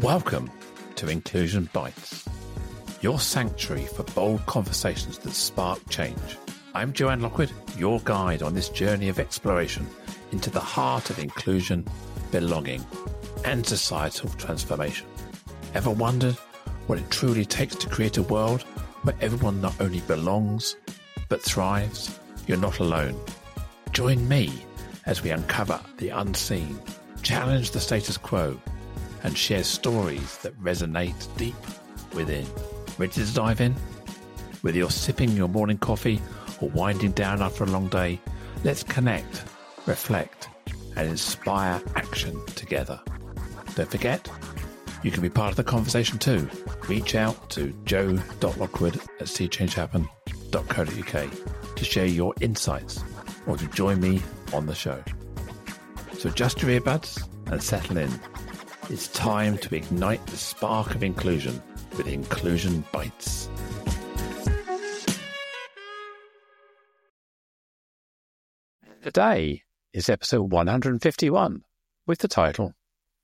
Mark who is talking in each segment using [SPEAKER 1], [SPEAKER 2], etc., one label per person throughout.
[SPEAKER 1] Welcome to Inclusion Bites, your sanctuary for bold conversations that spark change. I'm Joanne Lockwood, your guide on this journey of exploration into the heart of inclusion, belonging, and societal transformation. Ever wondered what it truly takes to create a world where everyone not only belongs, but thrives? You're not alone. Join me as we uncover the unseen, challenge the status quo, and share stories that resonate deep within. Ready to dive in? Whether you're sipping your morning coffee or winding down after a long day, let's connect, reflect, and inspire action together. Don't forget, you can be part of the conversation too. Reach out to joe.lockwood@seechangehappen.co.uk to share your insights or to join me on the show. So adjust your earbuds and settle in. It's time to ignite the spark of inclusion with Inclusion Bites. Today is episode 151 with the title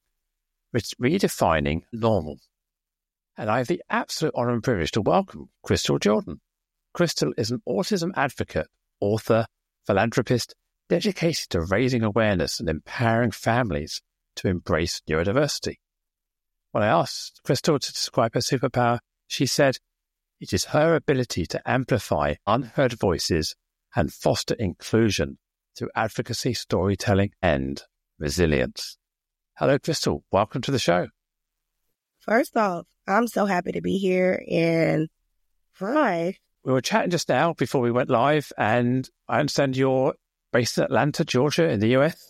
[SPEAKER 1] Redefining Normal. And I have the absolute honour and privilege to welcome Crystal Jordan. Crystal is an autism advocate, author, philanthropist, dedicated to raising awareness and empowering families to embrace neurodiversity. When I asked Crystal to describe her superpower, she said it is her ability to amplify unheard voices and foster inclusion through advocacy, storytelling, and resilience. Hello, Crystal. Welcome to the show.
[SPEAKER 2] First off, I'm so happy to be here, and hi.
[SPEAKER 1] We were chatting just now before we went live, and I understand you're based in Atlanta, Georgia, in the US?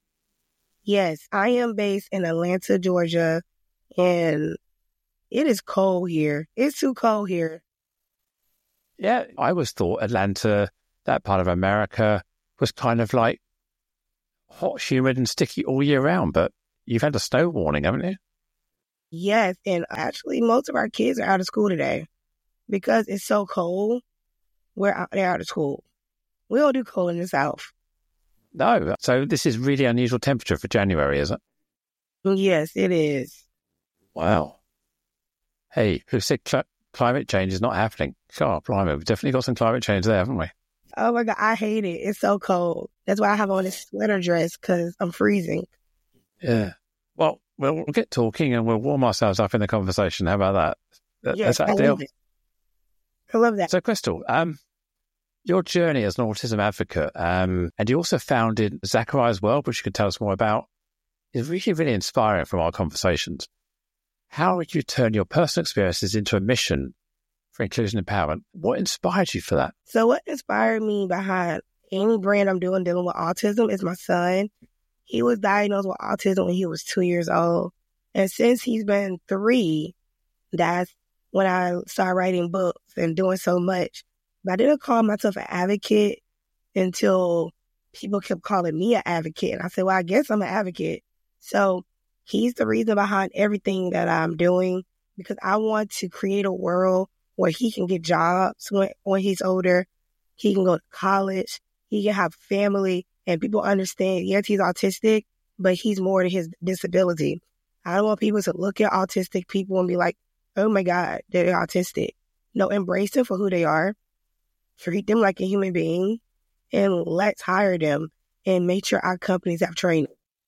[SPEAKER 2] Yes, I am based in Atlanta, Georgia, and it is cold here. It's too cold here.
[SPEAKER 1] Yeah, I always thought Atlanta, that part of America, was kind of like hot, humid, and sticky all year round, but you've had a snow warning, haven't you?
[SPEAKER 2] Yes, and actually most of our kids are out of school today. Because it's so cold, they're out of school. We don't do cold in the South.
[SPEAKER 1] No, so this is really unusual temperature for January, is it?
[SPEAKER 2] Yes, it is.
[SPEAKER 1] Wow. Hey, who said climate change is not happening? God, blimey, we've definitely got some climate change there, haven't we?
[SPEAKER 2] Oh my God, I hate it. It's so cold. That's why I have on this sweater dress, because I'm freezing.
[SPEAKER 1] Yeah. Well, we'll get talking and we'll warm ourselves up in the conversation. How about that?
[SPEAKER 2] Yes,
[SPEAKER 1] That's that deal?
[SPEAKER 2] I love that.
[SPEAKER 1] So, Crystal, your journey as an autism advocate, and you also founded Zachariah's World, which you could tell us more about, is really, really inspiring from our conversations. How would you turn your personal experiences into a mission for inclusion and empowerment? What inspired you for that?
[SPEAKER 2] So what inspired me behind any brand I'm dealing with autism is my son. He was diagnosed with autism when he was 2 years old. And since he's been 3, that's when I started writing books and doing so much. But I didn't call myself an advocate until people kept calling me an advocate. And I said, well, I guess I'm an advocate. So he's the reason behind everything that I'm doing, because I want to create a world where he can get jobs when he's older. He can go to college. He can have family. And people understand, yes, he's autistic, but he's more to his disability. I don't want people to look at autistic people and be like, oh my God, they're autistic. No, embrace them for who they are. Treat them like a human being, and let's hire them and make sure our companies have training.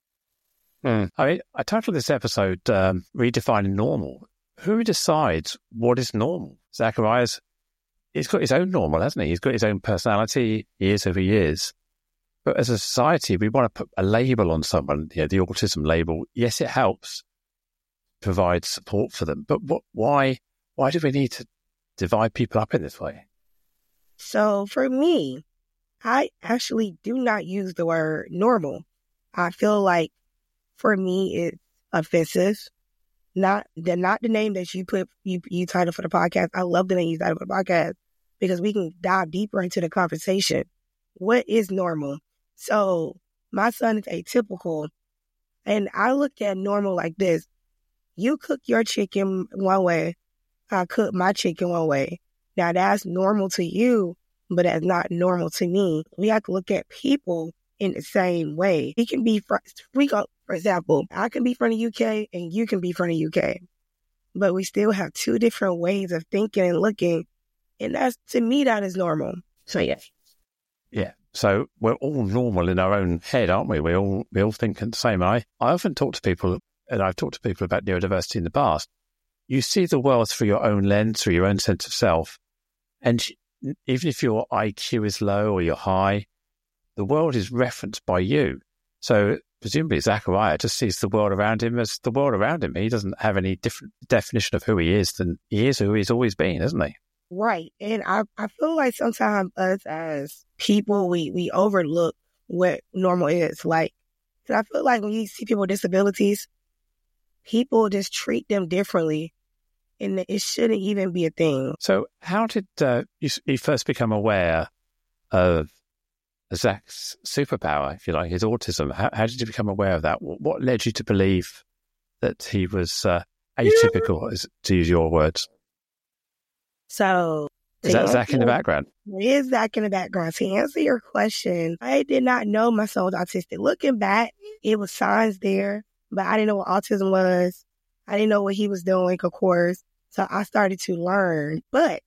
[SPEAKER 1] I mean, I titled this episode Redefining Normal. Who decides what is normal? Zachariah's, he's got his own normal, hasn't he? He's got his own personality years over years. But as a society, we want to put a label on someone, the autism label. Yes, it helps provide support for them. But why do we need to divide people up in this way?
[SPEAKER 2] So for me, I actually do not use the word normal. I feel like for me it's offensive. Not the name that you put you title for the podcast. I love the name you title for the podcast because we can dive deeper into the conversation. What is normal? So my son is atypical, and I look at normal like this. You cook your chicken one way, I cook my chicken one way. Now that's normal to you, but that's not normal to me. We have to look at people in the same way. We can be For example, I can be from the UK and you can be from the UK, but we still have two different ways of thinking and looking. And that's, to me, that is normal. So, yeah.
[SPEAKER 1] Yeah. So we're all normal in our own head, aren't we? We all think the same. I often talk to people, and I've talked to people about neurodiversity in the past. You see the world through your own lens, through your own sense of self. And even if your IQ is low or you're high, the world is referenced by you. So presumably Zachariah just sees the world around him as the world around him. He doesn't have any different definition of who he is than he is who he's always been, isn't he?
[SPEAKER 2] Right. And I feel like sometimes us as people, we overlook what normal is. Like, 'cause I feel like when you see people with disabilities, people just treat them differently, and it shouldn't even be a thing.
[SPEAKER 1] So how did you first become aware of Zach's superpower, if you like, his autism? How did you become aware of that? What led you to believe that he was atypical, to use your words?
[SPEAKER 2] So,
[SPEAKER 1] is that Zach in the background?
[SPEAKER 2] It is Zach in the background. To answer your question, I did not know my son was autistic. Looking back, it was signs there, but I didn't know what autism was. I didn't know what he was doing, of course. So I started to learn. But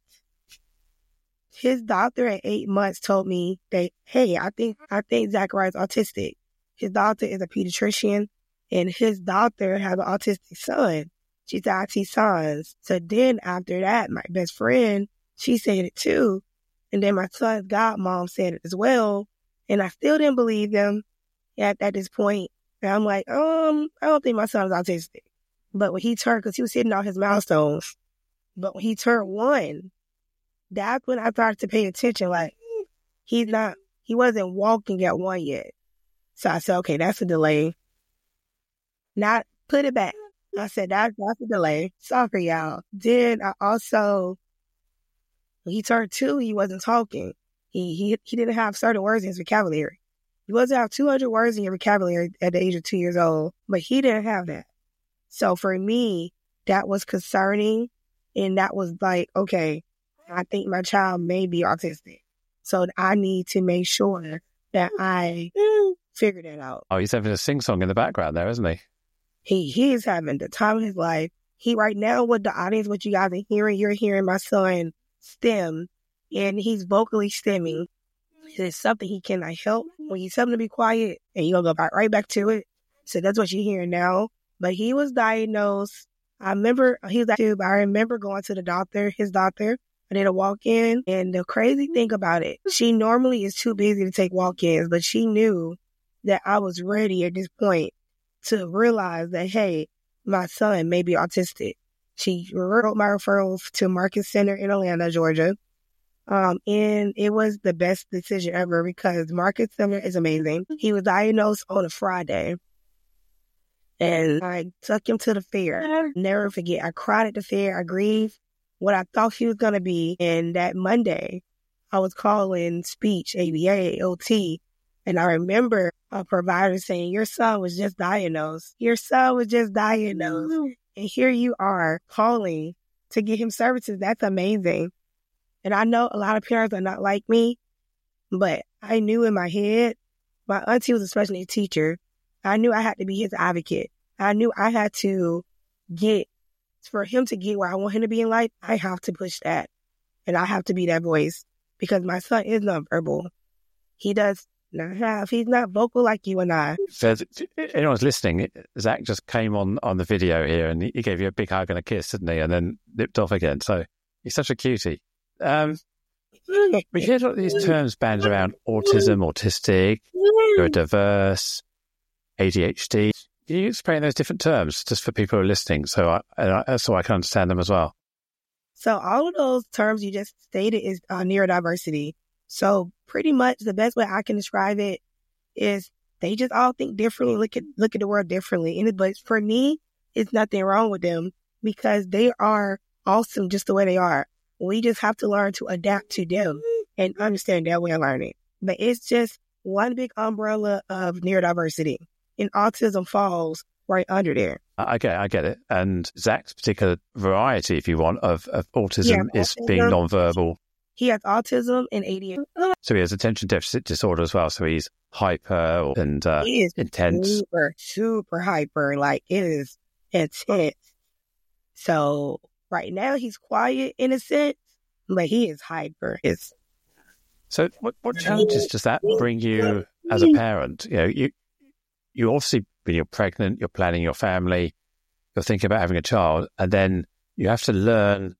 [SPEAKER 2] his doctor at 8 months told me that, hey, I think Zachariah is autistic. His doctor is a pediatrician, and his doctor has an autistic son. She said, I see signs. So then after that, my best friend, she said it too. And then my son's godmom said it as well. And I still didn't believe them at this point. And I'm like, I don't think my son is autistic. But when he turned, because he was hitting all his milestones, but when he turned 1, that's when I started to pay attention. Like, he wasn't walking at 1 yet. So I said, okay, that's a delay. Not put it back. I said, that's a delay. Sorry, y'all. Then I also, when he turned 2, he wasn't talking. He didn't have certain words in his vocabulary. You wasn't have 200 words in your vocabulary at the age of 2 years old, but he didn't have that. So for me, that was concerning, and that was like, okay, I think my child may be autistic. So I need to make sure that I figure that out.
[SPEAKER 1] Oh, he's having a sing-song in the background there, isn't he?
[SPEAKER 2] He is having the time of his life. He right now with the audience, what you guys are hearing, you're hearing my son stem, and he's vocally stemming. It's something he cannot help. When you tell him to be quiet, and you'll go right back to it. So that's what you're hearing now. But he was diagnosed. I remember he was diagnosed, but I remember going to the doctor, his doctor. I did a walk-in, and the crazy thing about it, she normally is too busy to take walk-ins, but she knew that I was ready at this point to realize that, hey, my son may be autistic. She wrote my referrals to Marcus Center in Atlanta, Georgia. And it was the best decision ever because Marcus Center is amazing. He was diagnosed on a Friday. And I took him to the fair. Never forget, I cried at the fair. I grieved what I thought he was going to be. And that Monday, I was calling speech, ABA, OT. And I remember a provider saying, your son was just diagnosed. Your son was just diagnosed. And here you are calling to get him services. That's amazing. And I know a lot of parents are not like me, but I knew in my head, my auntie was a special needs teacher. I knew I had to be his advocate. I knew I had to for him to get where I want him to be in life, I have to push that. And I have to be that voice because my son is nonverbal. He does not have, he's not vocal like you and I.
[SPEAKER 1] So anyone's listening, Zach just came on the video here and he gave you a big hug and a kiss, didn't he? And then nipped off again. So he's such a cutie. We hear a lot of these terms bandied around: autism, autistic, neurodiverse, ADHD. Can you explain those different terms just for people who are listening so I can understand them as well?
[SPEAKER 2] So all of those terms you just stated is neurodiversity. So pretty much the best way I can describe it is they just all think differently, look at the world differently. But for me, it's nothing wrong with them because they are awesome just the way they are. We just have to learn to adapt to them and understand their way of learning. But it's just one big umbrella of neurodiversity. And autism falls right under there.
[SPEAKER 1] I get it. And Zach's particular variety, if you want, of autism is being nonverbal.
[SPEAKER 2] He has autism and ADHD.
[SPEAKER 1] So he has attention deficit disorder as well. So he's hyper and
[SPEAKER 2] He is
[SPEAKER 1] intense.
[SPEAKER 2] super hyper. Like, it is intense. So right now he's quiet in a sense, but he is hyper.
[SPEAKER 1] So what challenges does that bring you as a parent? You obviously, when you're pregnant, you're planning your family, you're thinking about having a child, and then you have to learn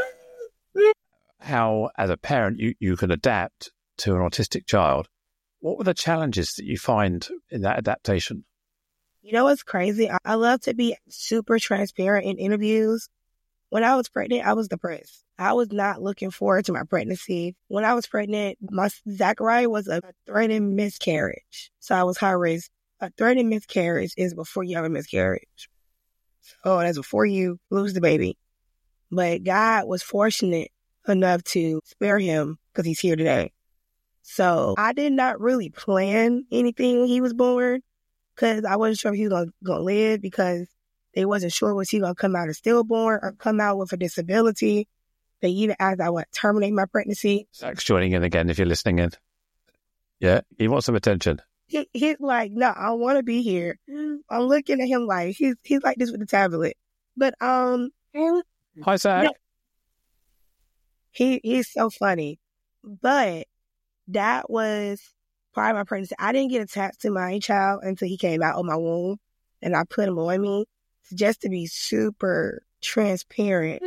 [SPEAKER 1] how, as a parent, you can adapt to an autistic child. What were the challenges that you find in that adaptation?
[SPEAKER 2] You know what's crazy? I love to be super transparent in interviews. When I was pregnant, I was depressed. I was not looking forward to my pregnancy. When I was pregnant, my Zachariah was a threatened miscarriage. So I was high risk. A threatened miscarriage is before you have a miscarriage. Oh, that's before you lose the baby. But God was fortunate enough to spare him because he's here today. So I did not really plan anything when he was born because I wasn't sure if he was going to live, because they wasn't sure was he going to come out as stillborn or come out with a disability. They even asked I would terminate my pregnancy.
[SPEAKER 1] Zach's joining in again if you're listening in. Yeah, he wants some attention.
[SPEAKER 2] He's like, no, I want to be here. I'm looking at him like he's like this with the tablet. But
[SPEAKER 1] Hi, Zach.
[SPEAKER 2] He's so funny. But that was part of my pregnancy. I didn't get attached to my child until he came out of my womb, and I put him on me. Just to be super transparent,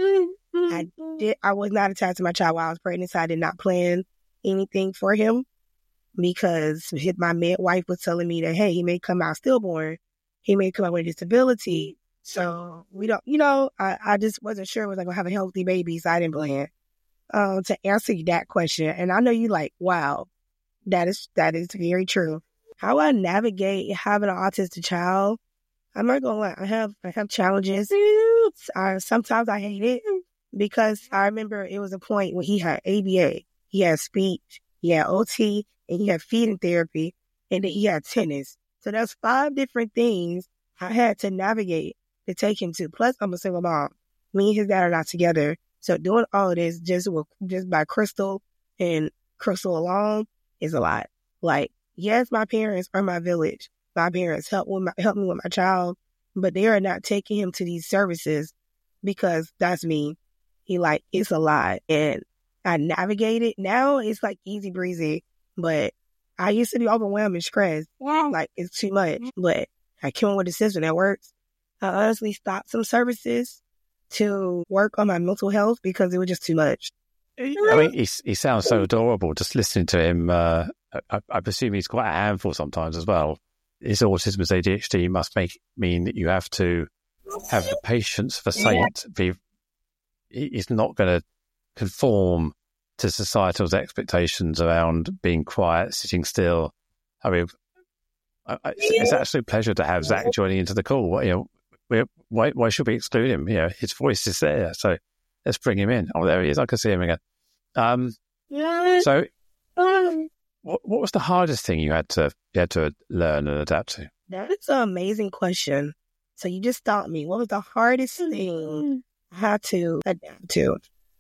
[SPEAKER 2] I was not attached to my child while I was pregnant, so I did not plan anything for him, because my midwife was telling me that, hey, he may come out stillborn. He may come out with a disability. So we don't, I just wasn't sure was I going to have a healthy baby, so I didn't plan. To answer that question, and I know you like, wow, that is very true. How I navigate having an autistic child, I'm not gonna lie, I have challenges. Sometimes I hate it, because I remember it was a point when he had ABA, he had speech, he had OT, and he had feeding therapy, and then he had tennis. So there's 5 different things I had to navigate to take him to. Plus, I'm a single mom. Me and his dad are not together. So doing all of this just by Crystal and Crystal alone is a lot. Like, yes, my parents are my village. My parents help me with my child, but they are not taking him to these services because that's me. It's a lot. And I navigate it. Now it's like easy breezy, but I used to be overwhelmed and stressed. Like, it's too much. But I came up with a system that works. I honestly stopped some services to work on my mental health because it was just too much.
[SPEAKER 1] I mean, he sounds so adorable. Just listening to him, I presume he's quite a handful sometimes as well. His autism, his ADHD must mean that you have to have the patience for Saint. He's not going to conform to societal's expectations around being quiet, sitting still. I mean, it's actually a pleasure to have Zach joining into the call. Why should we exclude him? His voice is there, so let's bring him in. Oh, there he is. I can see him again. So, what was the hardest thing you had to learn and adapt to?
[SPEAKER 2] That is an amazing question. So you just stopped me. What was the hardest thing I had to adapt to?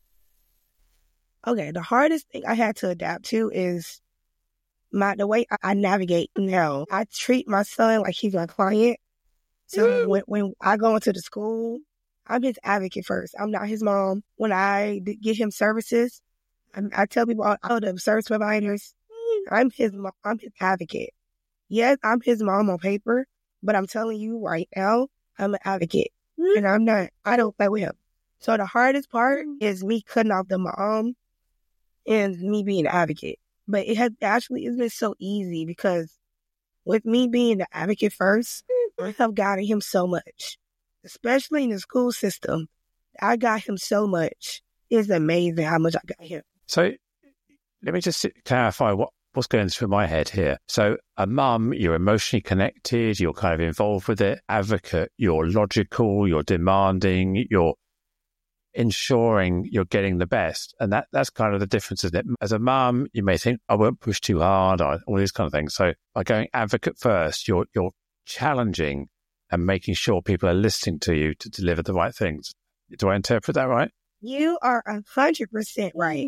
[SPEAKER 2] Okay, the hardest thing I had to adapt to is the way I navigate now. I treat my son like he's my client. So when I go into the school, I'm his advocate first. I'm not his mom. When I get him services, I tell people, all the service providers, I'm his advocate. Yes, I'm his mom on paper, but I'm telling you right now, I'm an advocate. And I don't play with him. So the hardest part is me cutting off the mom and me being an advocate. But it's been so easy because with me being the advocate first, I have gotten him so much, especially in the school system. I got him so much. It's amazing how much I got him.
[SPEAKER 1] So let me just clarify what's going through my head here. So a mum, you're emotionally connected, you're kind of involved with it. Advocate, you're logical, you're demanding, you're ensuring you're getting the best. And that's kind of the difference, isn't it? As a mum, you may think, I won't push too hard, or all these kind of things. So by going advocate first, you're challenging and making sure people are listening to you to deliver the right things. Do I interpret that right?
[SPEAKER 2] You are 100% right.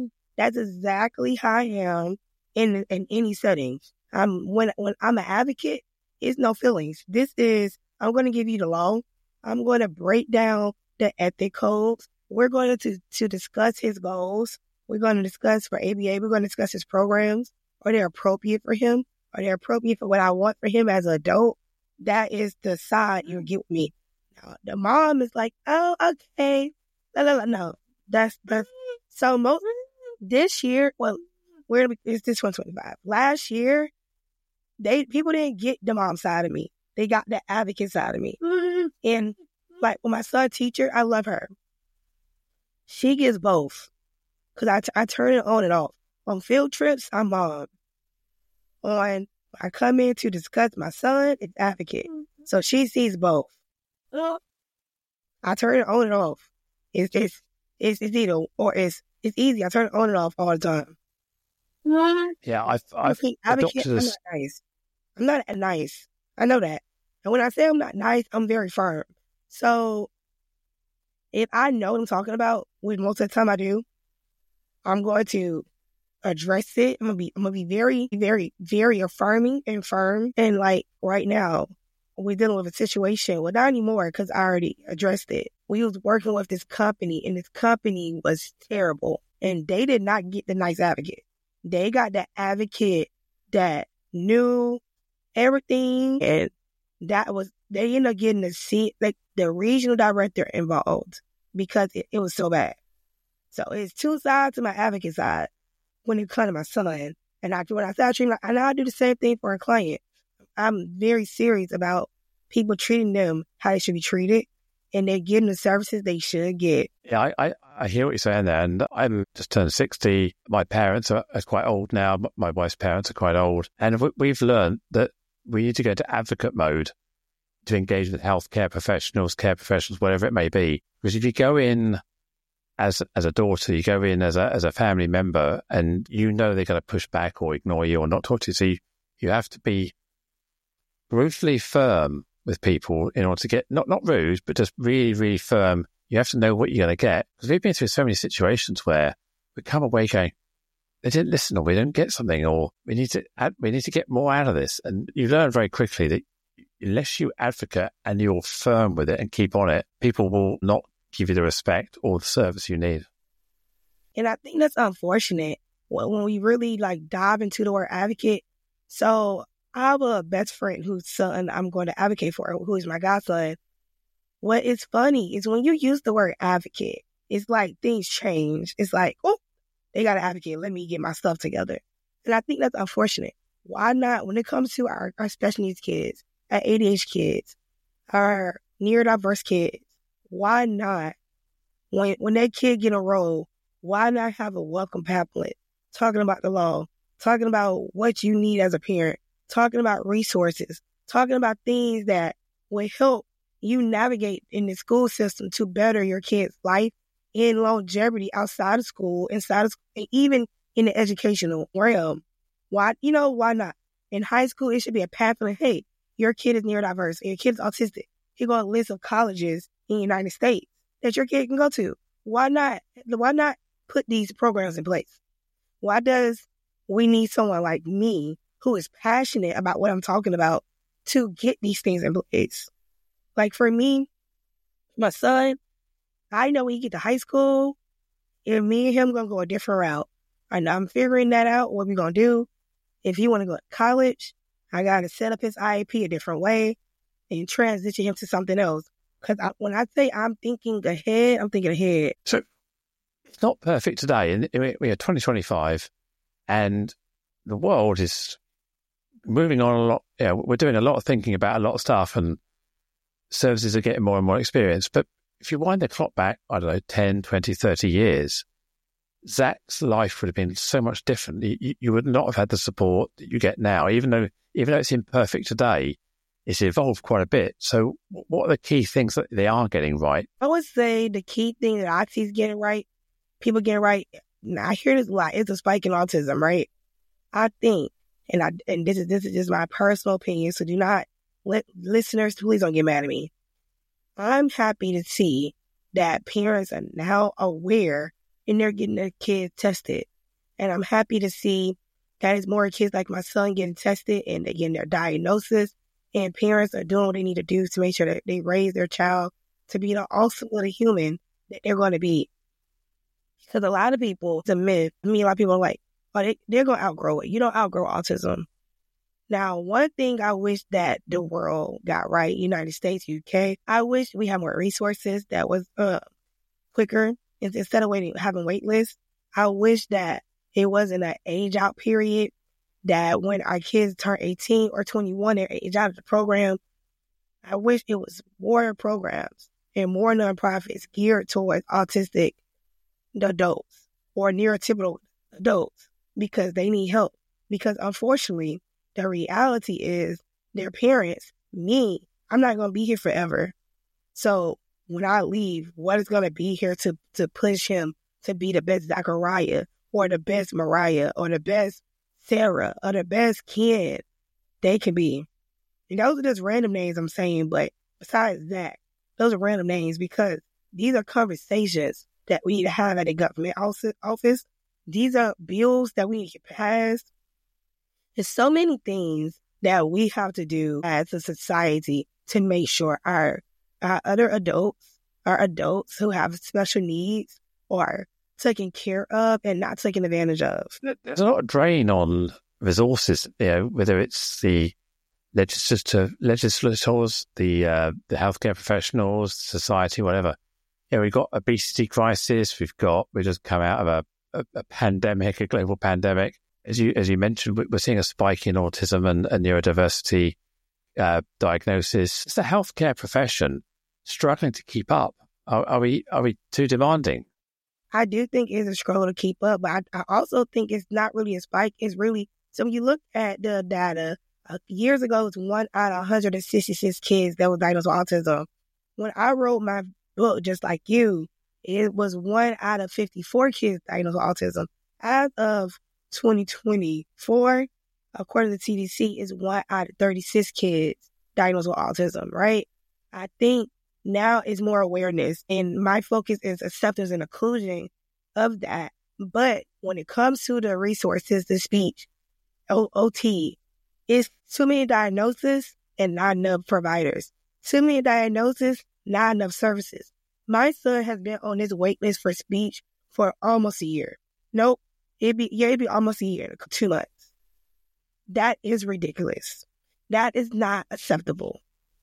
[SPEAKER 2] That's exactly how I am in any setting. When I'm an advocate, it's no feelings. This is, I'm going to give you the law. I'm going to break down the ethic codes. We're going to discuss his goals. We're going to discuss for ABA. We're going to discuss his programs. Are they appropriate for him? Are they appropriate for what I want for him as an adult? That is the side you'll get with me. Now, the mom is like, oh, okay. No. That's so most this year, well, it's this 125. Last year, people didn't get the mom side of me. They got the advocate side of me. And like with my son teacher, I love her. She gets both. Because I turn it on and off. On field trips, I'm mom. I come in to discuss my son, it's advocate. So she sees both. I turn it on and off. It's either, or it's easy. I turn it on and off all the time.
[SPEAKER 1] Yeah, I've adopted this.
[SPEAKER 2] I'm not nice. I know that. And when I say I'm not nice, I'm very firm. So if I know what I'm talking about, which most of the time I do, I'm going to address it. I'm gonna be very, very, very affirming and firm. And like right now, we're dealing with a situation. Well, not anymore because I already addressed it. We was working with this company, and this company was terrible. And they did not get the nice advocate. They got the advocate that knew everything, and they ended up getting the regional director involved because it was so bad. So it's two sides to my advocate side when it comes to my son. And when I start treating, and I do the same thing for a client. I'm very serious about people treating them how they should be treated, and they're getting the services they should get.
[SPEAKER 1] Yeah, I hear what you're saying there, and I'm just turned 60. My parents are quite old now. My wife's parents are quite old, and we've learned that we need to go into advocate mode to engage with healthcare professionals, care professionals, whatever it may be. Because if you go in as a daughter, you go in as a family member, and you know they're going to push back or ignore you or not talk to you. So you have to be brutally firm with people in order to get, not rude, but just really, really firm. You have to know what you're going to get. Because we've been through so many situations where we come away going, they didn't listen, or we didn't get something, or we need to get more out of this. And you learn very quickly that unless you advocate and you're firm with it and keep on it, people will not give you the respect or the service you need.
[SPEAKER 2] And I think that's unfortunate when we really dive into the word advocate. So I have a best friend whose son I'm going to advocate for, who is my godson. What is funny is when you use the word advocate, it's like things change. It's like, oh, they got an advocate. Let me get my stuff together. And I think that's unfortunate. Why not, when it comes to our special needs kids, our ADHD kids, our neurodiverse kids, why not, when that kid get a role, why not have a welcome pamphlet talking about the law, talking about what you need as a parent, talking about resources, talking about things that will help you navigate in the school system to better your kid's life and longevity outside of school, inside of school, and even in the educational realm. Why not? In high school, it should be a pamphlet. Hey, your kid is neurodiverse, your kid is autistic. Here go a list of colleges in the United States that your kid can go to. Why not put these programs in place? Why does we need someone like me who is passionate about what I'm talking about to get these things in place? Like for me, my son, I know when he get to high school, if me and him going to go a different route. And I'm figuring that out, what we going to do. If he want to go to college, I got to set up his IEP a different way and transition him to something else. Because when I say I'm thinking ahead, I'm thinking ahead.
[SPEAKER 1] So it's not perfect today. And we are 2025 and the world is moving on a lot. Yeah, we're doing a lot of thinking about a lot of stuff, and services are getting more and more experienced. But if you wind the clock back, I don't know, 10, 20, 30 years, Zach's life would have been so much different. You would not have had the support that you get now, even though it's imperfect today, it's evolved quite a bit. So what are the key things that they are getting right?
[SPEAKER 2] I would say the key thing that I see is getting right, people getting right, I hear this a lot, it's a spike in autism, right? I think, and this is just my personal opinion, so do not let listeners, please don't get mad at me. I'm happy to see that parents are now aware and they're getting their kids tested. And I'm happy to see that it's more kids like my son getting tested and they getting their diagnosis, and parents are doing what they need to do to make sure that they raise their child to be the ultimate human that they're going to be. Because a lot of people, it's a myth. A lot of people are like, oh, they're going to outgrow it. You don't outgrow autism. Now, one thing I wish that the world got right, United States, UK, I wish we had more resources that was quicker. Instead of having wait lists, I wish that it wasn't an age out period, that when our kids turn 18 or 21, they're age out of the program. I wish it was more programs and more nonprofits geared towards autistic adults or neurotypical adults because they need help. Because unfortunately, the reality is their parents, me, I'm not going to be here forever. So when I leave, what is going to be here to push him to be the best Zachariah or the best Mariah or the best Sarah or the best kid they can be? And those are just random names I'm saying, but besides that, those are random names because these are conversations that we need to have at a government office. These are bills that we need to pass. There's so many things that we have to do as a society to make sure our other adults, our adults who have special needs, are taken care of and not taken advantage of.
[SPEAKER 1] There's a lot of drain on resources, whether it's the legislators, the healthcare professionals, society, whatever. We've got obesity crisis. We've just come out of a pandemic, a global pandemic. As you mentioned, we're seeing a spike in autism and neurodiversity diagnosis. Is the healthcare profession struggling to keep up? Are we too demanding?
[SPEAKER 2] I do think it's a struggle to keep up, but I also think it's not really a spike. It's really, so when you look at the data, years ago, it was 1 out of 166 kids that was diagnosed with autism. When I wrote my book, just like you, it was 1 out of 54 kids diagnosed with autism. As of 2024, according to CDC, is 1 out of 36 kids diagnosed with autism, right? I think now is more awareness, and my focus is acceptance and inclusion of that. But when it comes to the resources, the speech, OT, it's too many diagnoses and not enough providers. Too many diagnoses, not enough services. My son has been on this wait list for speech for almost a year. Nope. It'd be almost a year, 2 months. That is ridiculous. That is not acceptable.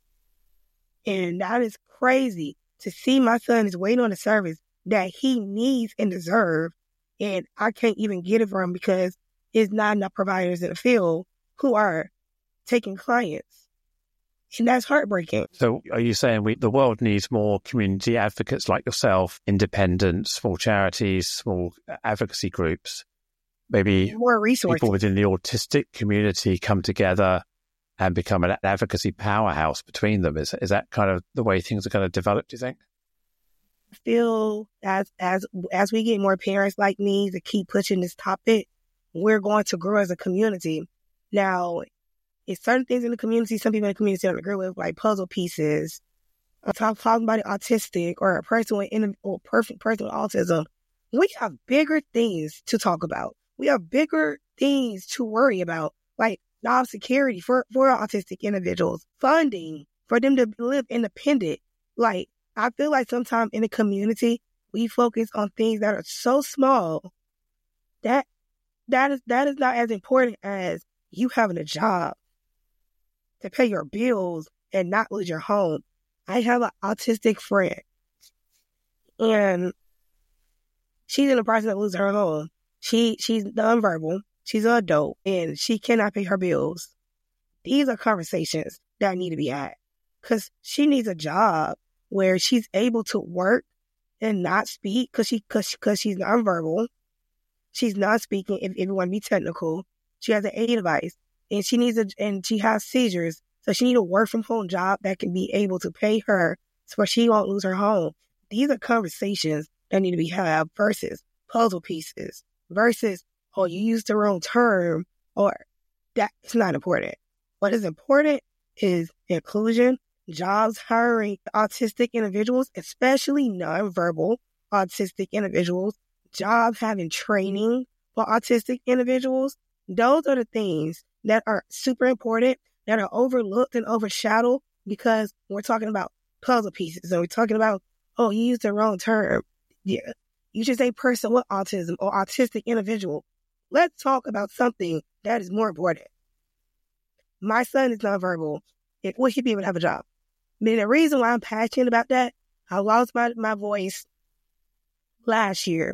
[SPEAKER 2] And that is crazy to see my son is waiting on a service that he needs and deserves, and I can't even get it for him because there's not enough providers in the field who are taking clients. And that's heartbreaking.
[SPEAKER 1] So are you saying the world needs more community advocates like yourself, independent, small charities, small advocacy groups? Maybe
[SPEAKER 2] more resources.
[SPEAKER 1] People within the autistic community come together and become an advocacy powerhouse between them. Is that kind of the way things are going to develop, do you think?
[SPEAKER 2] I feel as we get more parents like me to keep pushing this topic, we're going to grow as a community. Now, it's certain things in the community, some people in the community don't agree with, like puzzle pieces. Talking about an autistic or a person with perfect person with autism. We have bigger things to talk about. We have bigger things to worry about, like job security for autistic individuals, funding for them to live independent. Like, I feel like sometimes in the community, we focus on things that are so small that is not as important as you having a job to pay your bills and not lose your home. I have an autistic friend, and she's in the process of losing her home. She's nonverbal. She's an adult, and she cannot pay her bills. These are conversations that need to be had, because she needs a job where she's able to work and not speak because she's nonverbal. She's not speaking. If you want to be technical, she has an aid device, and she has seizures, so she needs a work from home job that can be able to pay her so she won't lose her home. These are conversations that need to be had versus puzzle pieces versus, oh, you used the wrong term, or that is not important. What is important is inclusion, jobs hiring autistic individuals, especially nonverbal autistic individuals, jobs having training for autistic individuals, those are the things that are super important, that are overlooked and overshadowed because we're talking about puzzle pieces and we're talking about, oh, you used the wrong term. Yeah. You should say person with autism or autistic individual. Let's talk about something that is more important. My son is nonverbal. Will he be able to have a job? I mean, the reason why I'm passionate about that, I lost my voice last year,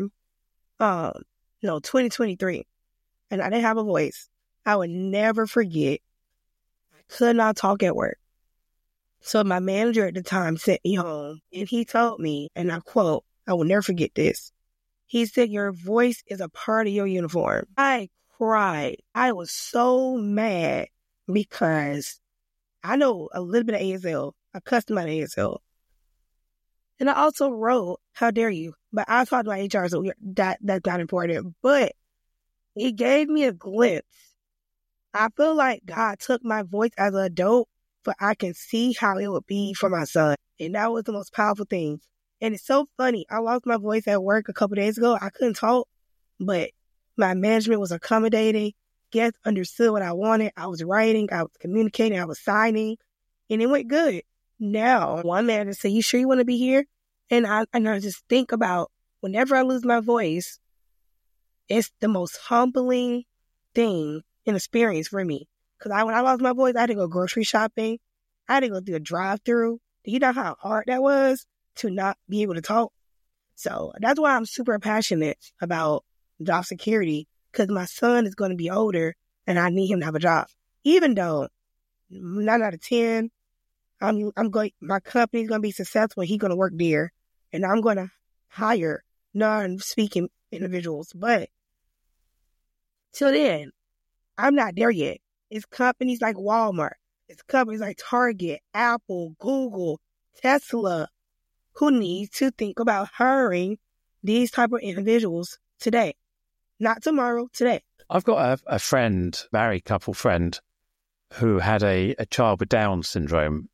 [SPEAKER 2] 2023, and I didn't have a voice. I would never forget. I could not talk at work. So my manager at the time sent me home, and he told me, and I quote, I will never forget this. He said, your voice is a part of your uniform. I cried. I was so mad because I know a little bit of ASL. I customized ASL. And I also wrote, how dare you? But I talked to my HR, so that's not important. But it gave me a glimpse. I feel like God took my voice as an adult, but I can see how it would be for my son. And that was the most powerful thing. And it's so funny. I lost my voice at work a couple days ago. I couldn't talk, but my management was accommodating. Guests understood what I wanted. I was writing, I was communicating, I was signing, and it went good. Now, one manager said, you sure you want to be here? And I just think about whenever I lose my voice, it's the most humbling thing and experience for me. Because when I lost my voice, I had to go grocery shopping. I had to go through a drive-thru. Do you know how hard that was to not be able to talk? So that's why I'm super passionate about job security, because my son is going to be older and I need him to have a job. Even though 9 out of 10, my company's going to be successful and he's going to work there and I'm going to hire non-speaking individuals. But till then, I'm not there yet. It's companies like Walmart. It's companies like Target, Apple, Google, Tesla, who needs to think about hiring these type of individuals today. Not tomorrow, today.
[SPEAKER 1] I've got a friend, married couple friend, who had a child with Down syndrome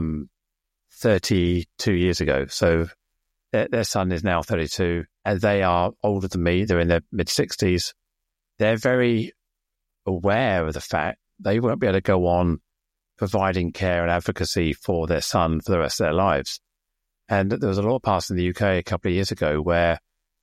[SPEAKER 1] 32 years ago. So their son is now 32, and they are older than me. They're in their mid-60s. They're very aware of the fact they won't be able to go on providing care and advocacy for their son for the rest of their lives. And there was a law passed in the UK a couple of years ago where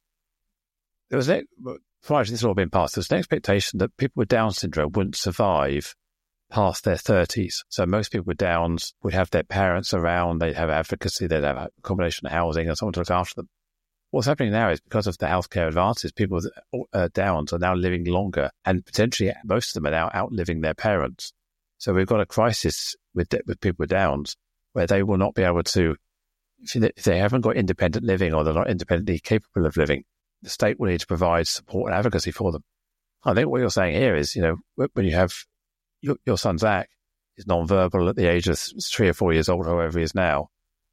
[SPEAKER 1] there was, prior to this law being passed, there was an expectation that people with Down syndrome wouldn't survive past their 30s. So most people with Downs would have their parents around, they'd have advocacy, they'd have accommodation and housing and someone to look after them. What's happening now is because of the healthcare advances, people with Downs are now living longer, and potentially most of them are now outliving their parents. So we've got a crisis with people with Downs where they will not be able to, if they haven't got independent living or they're not independently capable of living, the state will need to provide support and advocacy for them. I think what you're saying here is, when you have your son Zach is nonverbal at the age of 3 or 4 years old, however he is now,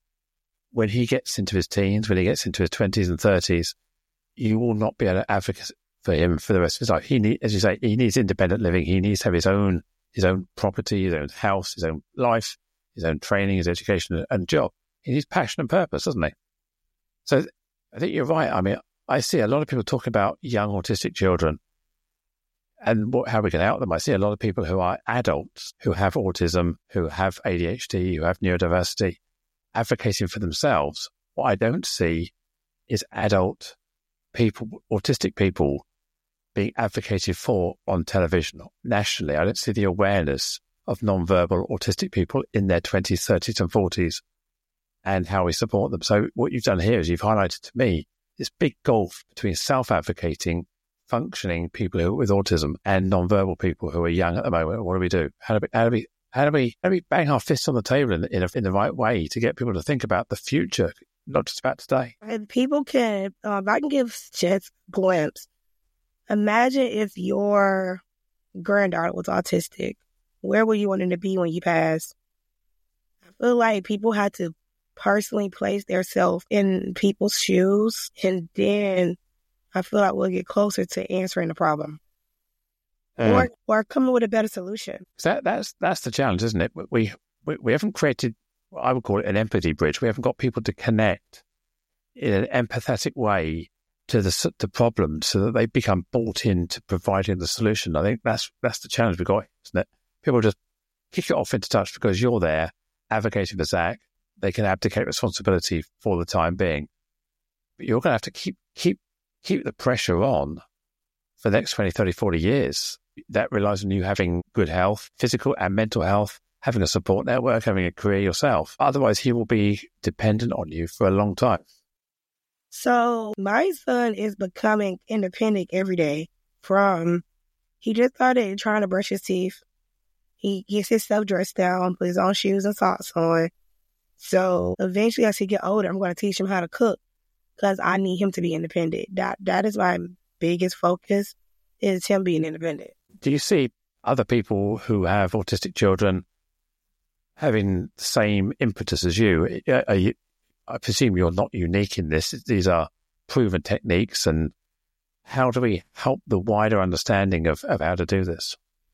[SPEAKER 1] when he gets into his teens, when he gets into his 20s and 30s, you will not be able to advocate for him for the rest of his life. As you say, he needs independent living. He needs to have his own property, his own house, his own life, his own training, his education and job. He needs passion and purpose, doesn't he? So I think you're right. I mean, I see a lot of people talking about young autistic children and how we can help them. I see a lot of people who are adults who have autism, who have ADHD, who have neurodiversity, advocating for themselves. What I don't see is adult people, autistic people, being advocated for on television nationally. I don't see the awareness of non-verbal autistic people in their 20s, 30s and 40s and how we support them. So what you've done here is you've highlighted to me this big gulf between self-advocating, functioning people who are with autism and non-verbal people who are young at the moment. What do we do? How do we bang our fists on the table in the right way to get people to think about the future, not just about today?
[SPEAKER 2] And people can, I can give just a glimpse. Imagine if your granddaughter was autistic. Where were you wanting to be when you passed? I feel like people had to personally place themselves in people's shoes, and then I feel like we'll get closer to answering the problem. Or coming with a better solution.
[SPEAKER 1] That's the challenge, isn't it? We haven't created, what I would call it, an empathy bridge. We haven't got people to connect in an empathetic way to the problem so that they become bought into providing the solution. I think that's the challenge we've got, isn't it? People just kick it off into touch because you're there advocating for Zach. They can abdicate responsibility for the time being. But you're going to have to keep the pressure on for the next 20, 30, 40 years. That relies on you having good health, physical and mental health, having a support network, having a career yourself. Otherwise, he will be dependent on you for a long time.
[SPEAKER 2] So my son is becoming independent every day. He just started trying to brush his teeth. He gets himself dressed down, put his own shoes and socks on. So eventually, as he get older, I'm going to teach him how to cook because I need him to be independent. That is my biggest focus, is him being independent.
[SPEAKER 1] Do you see other people who have autistic children having the same impetus as you? I presume you're not unique in this. These are proven techniques. And how do we help the wider understanding of how to do this?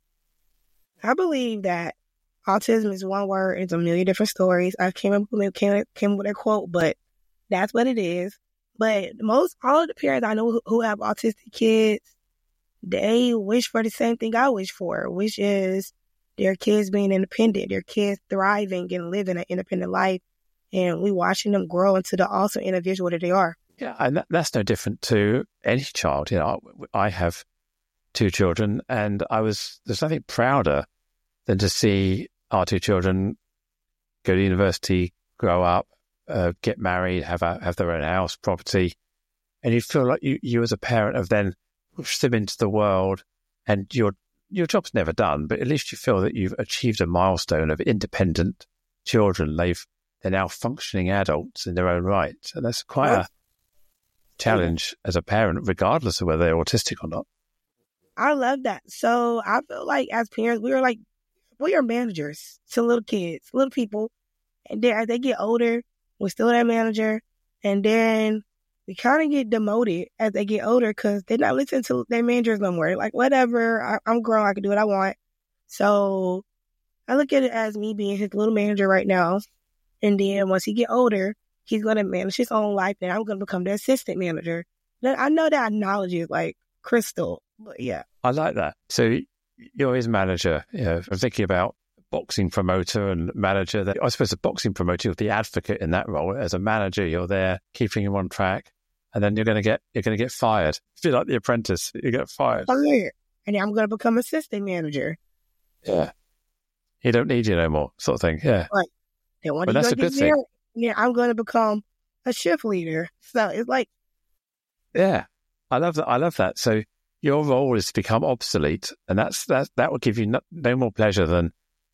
[SPEAKER 2] I believe that autism is one word. It's a million different stories. I came up with a quote, but that's what it is. But all of the parents I know who have autistic kids, they wish for the same thing I wish for, which is their kids being independent, their kids thriving and living an independent life, and we watching them grow into the awesome individual that they are.
[SPEAKER 1] Yeah, and that's no different to any child. You know, I have 2 children, and there's nothing prouder than to see our 2 children go to university, grow up, get married, have their own house, property, and you feel like you as a parent have then pushed them into the world, and your job's never done, but at least you feel that you've achieved a milestone of independent children. They're now functioning adults in their own right, and that's quite a challenge as a parent, regardless of whether they're autistic or not.
[SPEAKER 2] I love that. So I feel like as parents, we are managers to little kids, little people. And then as they get older, we're still that manager. And then we kind of get demoted as they get older because they're not listening to their managers no more. Like, whatever, I'm grown, I can do what I want. So I look at it as me being his little manager right now. And then once he get older, he's going to manage his own life. And I'm going to become the assistant manager. Then I know that analogy is like crystal, but yeah.
[SPEAKER 1] I like that. So you're his manager. I'm thinking about boxing promoter and manager. I suppose a boxing promoter, you're the advocate in that role. As a manager, you're there keeping him on track, and then you're going to get fired. Feel like The Apprentice, you get fired.
[SPEAKER 2] Oh, yeah. And then I'm going to become assistant manager.
[SPEAKER 1] Yeah, he don't need you no more, sort of thing. Yeah,
[SPEAKER 2] right. Then when
[SPEAKER 1] but that's a good thing.
[SPEAKER 2] Yeah, I'm going to become a shift leader. So it's like,
[SPEAKER 1] yeah, I love that. So your role is to become obsolete, and that will give you no more pleasure than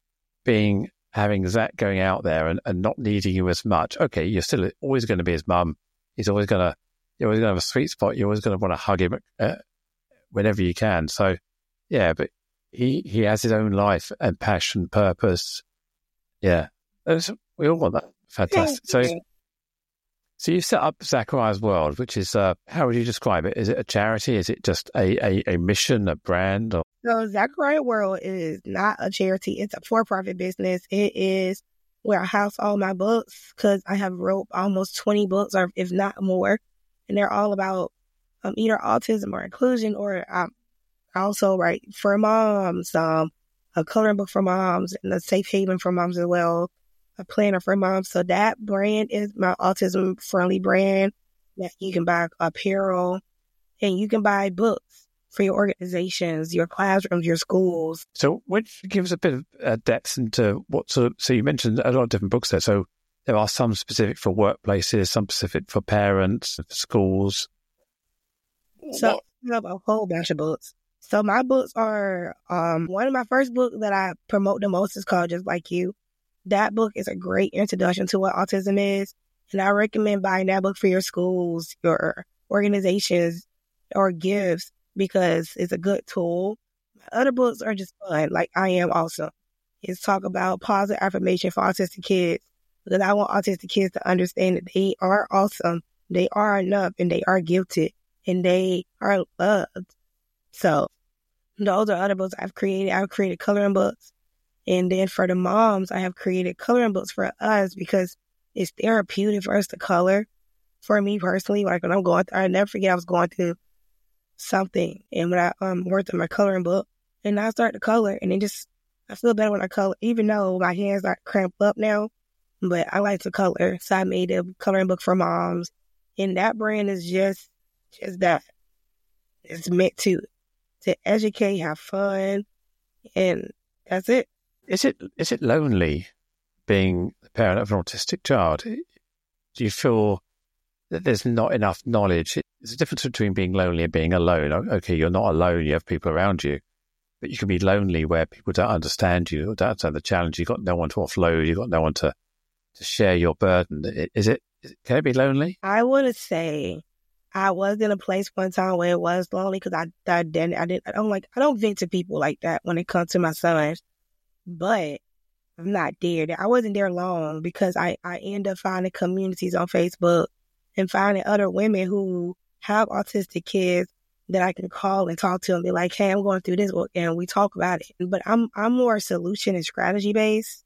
[SPEAKER 1] having Zach going out there and not needing you as much. Okay, you're still always going to be his mum. You're always going to have a sweet spot. You're always going to want to hug him whenever you can. So yeah, but he has his own life and passion, purpose. Yeah, we all want that. Fantastic. So you set up Zachariah's World, which is, how would you describe it? Is it a charity? Is it just a mission, a brand? Or?
[SPEAKER 2] So Zachariah World is not a charity. It's a for-profit business. It is where I house all my books because I have wrote almost 20 books, or if not more. And they're all about either autism or inclusion, or I also write for moms, a coloring book for moms, and a safe haven for moms as well. A planner for moms. So that brand is my autism friendly brand that you can buy apparel and you can buy books for your organizations, your classrooms, your schools.
[SPEAKER 1] So give us a bit of depth into so you mentioned a lot of different books there. So there are some specific for workplaces, some specific for parents, schools.
[SPEAKER 2] So I have a whole bunch of books. So my books are, one of my first books that I promote the most is called Just Like You. That book is a great introduction to what autism is. And I recommend buying that book for your schools, your organizations, or gifts because it's a good tool. Other books are just fun, like I Am Awesome. It's talk about positive affirmation for autistic kids because I want autistic kids to understand that they are awesome, they are enough, and they are gifted, and they are loved. So those are other books I've created. I've created coloring books. And then for the moms, I have created coloring books for us because it's therapeutic for us to color. for me personally, like when I'm going through, I never forget I was going through something. And when I worked on my coloring book and I started to color and I feel better when I color, even though my hands are cramped up now, but I like to color. So I made a coloring book for moms. And that brand is just that. It's meant to educate, have fun, and that's it.
[SPEAKER 1] Is it lonely being the parent of an autistic child? Do you feel that there's not enough knowledge? There's a difference between being lonely and being alone. Okay, you're not alone, you have people around you, but you can be lonely where people don't understand you or don't understand the challenge. You've got no one to offload, you've got no one to share your burden. Can it be lonely?
[SPEAKER 2] I would say I was in a place one time where it was lonely because I don't vent to people like that when it comes to my sons, but I'm not there. I wasn't there long because I end up finding communities on Facebook and finding other women who have autistic kids that I can call and talk to and be like, hey, I'm going through this, and we talk about it. But I'm more solution and strategy based.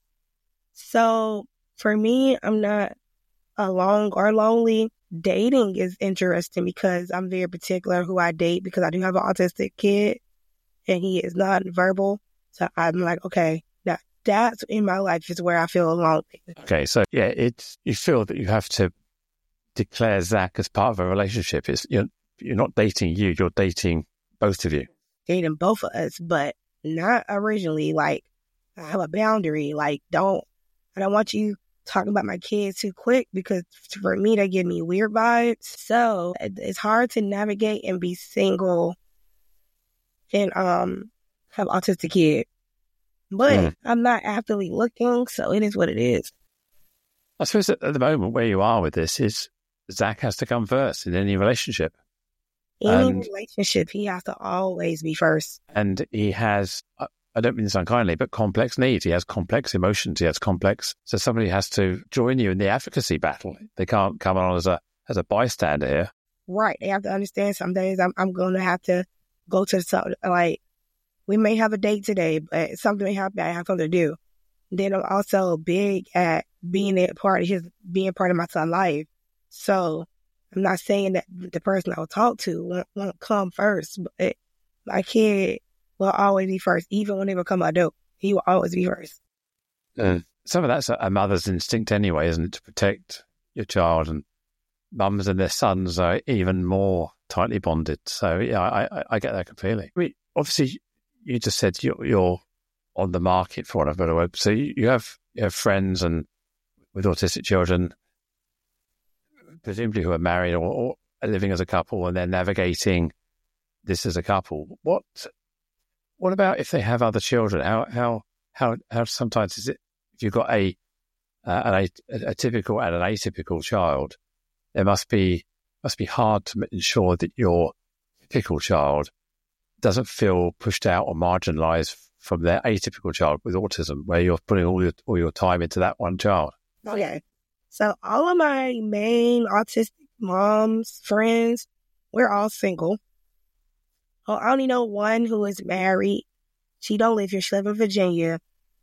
[SPEAKER 2] So for me, I'm not alone or lonely. Dating is interesting because I'm very particular who I date because I do have an autistic kid and he is non-verbal. So I'm like, okay, that's in my life is where I feel alone.
[SPEAKER 1] Okay, so yeah, you feel that you have to declare Zach as part of a relationship. You're not dating you, you're dating both of you.
[SPEAKER 2] Dating both of us, but not originally. Like, I have a boundary. Like, I don't want you talking about my kids too quick because for me, they give me weird vibes. So it's hard to navigate and be single and have autistic kid. But I'm not actively looking, so it is what it is.
[SPEAKER 1] I suppose at the moment where you are with this is Zach has to come first in any relationship.
[SPEAKER 2] Relationship, he has to always be first.
[SPEAKER 1] And he has, I don't mean this unkindly, but complex needs. He has complex emotions. So somebody has to join you in the advocacy battle. They can't come on as a bystander here.
[SPEAKER 2] Right. They have to understand some days I'm going to have to go to like, we may have a date today, but something may happen. I have something to do. Then I'm also big at being part of my son's life. So I'm not saying that the person I'll talk to won't come first, but my kid will always be first. Even when they become adult, he will always be first.
[SPEAKER 1] Some of that's a mother's instinct anyway, isn't it, to protect your child? And mums and their sons are even more tightly bonded. So yeah, I get that completely. I mean, obviously, you just said you're on the market, for want of a better word. So you have friends and with autistic children, presumably who are married or are living as a couple, and they're navigating this as a couple. What about if they have other children? How sometimes is it if you've got a typical and an atypical child? It must be hard to ensure that your typical child doesn't feel pushed out or marginalized from their atypical child with autism, where you're putting all your time into that one child.
[SPEAKER 2] Okay. So all of my main autistic moms, friends, we're all single. I only know one who is married. She don't live here. She lives in Virginia.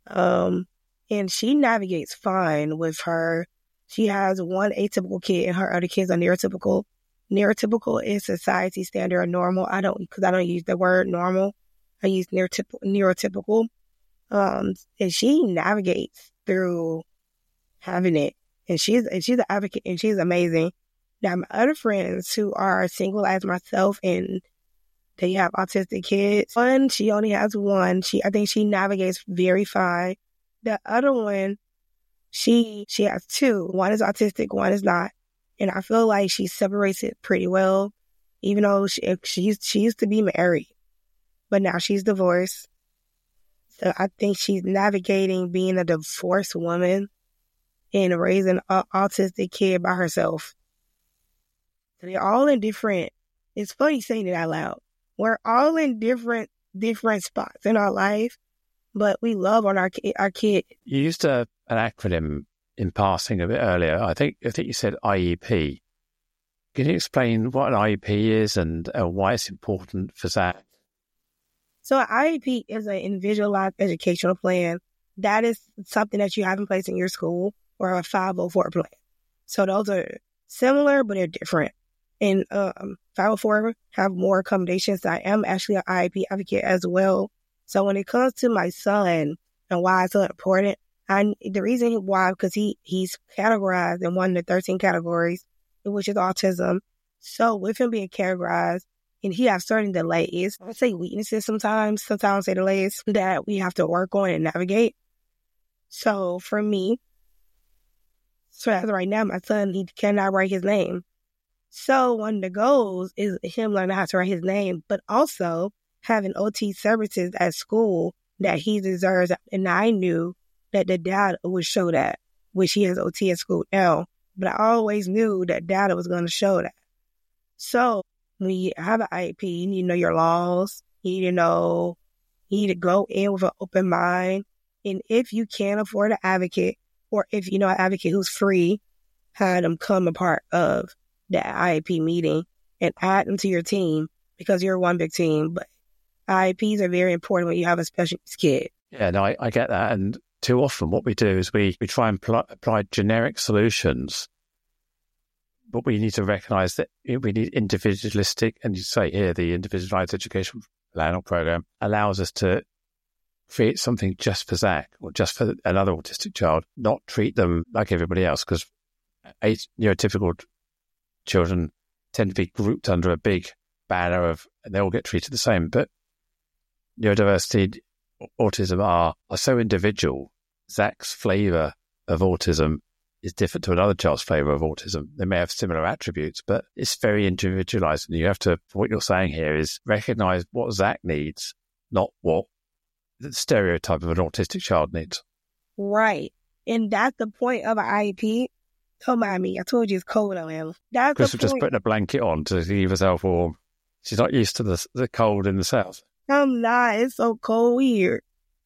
[SPEAKER 2] And she navigates fine with her. She has one atypical kid and her other kids are neurotypical. Neurotypical is society standard or normal. I don't use the word normal. I use neurotypical. And she navigates through having it. And she's an advocate and she's amazing. Now, my other friends who are single as myself and they have autistic kids. One, she only has one. I think she navigates very fine. The other one, she has two. One is autistic, one is not. And I feel like she separates it pretty well, even though she used to be married, but now she's divorced. So I think she's navigating being a divorced woman and raising an autistic kid by herself. So they're all in different, it's funny saying it out loud. We're all in different spots in our life, but we love on our kid.
[SPEAKER 1] You used an acronym in passing a bit earlier. I think you said IEP. Can you explain what an IEP is and why it's important for Zach?
[SPEAKER 2] So an IEP is an individualized educational plan. That is something that you have in place in your school or a 504 plan. So those are similar, but they're different. And 504 have more accommodations. I am actually an IEP advocate as well. So when it comes to my son and why it's so important, the reason why, because he's categorized in one of the 13 categories, which is autism. So with him being categorized, and he has certain delays, I say weaknesses sometimes say delays that we have to work on and navigate. So for me, so as of right now, my son, he cannot write his name. So one of the goals is him learning how to write his name, but also having OT services at school that he deserves. And I knew that the data would show that, which he has OT at school now. But I always knew that data was going to show that. So when you have an IEP, you need to know your laws. You need to go in with an open mind. And if you can't afford an advocate, or if you know an advocate who's free, have them come a part of that IEP meeting and add them to your team, because you're one big team. But IEPs are very important when you have a special needs kid.
[SPEAKER 1] Yeah, no, I get that. And too often what we do is we try and apply generic solutions, but we need to recognize that we need individualistic, and you say here, the individualized education plan or program allows us to create something just for Zach or just for another autistic child, not treat them like everybody else, because neurotypical children tend to be grouped under a big banner of, and they all get treated the same. But neurodiversity, autism are so individual. Zach's flavor of autism is different to another child's flavor of autism. They may have similar attributes, but it's very individualized. And you have to, what you're saying here is recognize what Zach needs, not what the stereotype of an autistic child needs.
[SPEAKER 2] Right. And that's the point of an IEP. Don't mind me. I told you it's cold on him. That's
[SPEAKER 1] Chris was just putting a blanket on to keep herself warm. She's not used to the cold in the south.
[SPEAKER 2] I'm not. It's so cold here.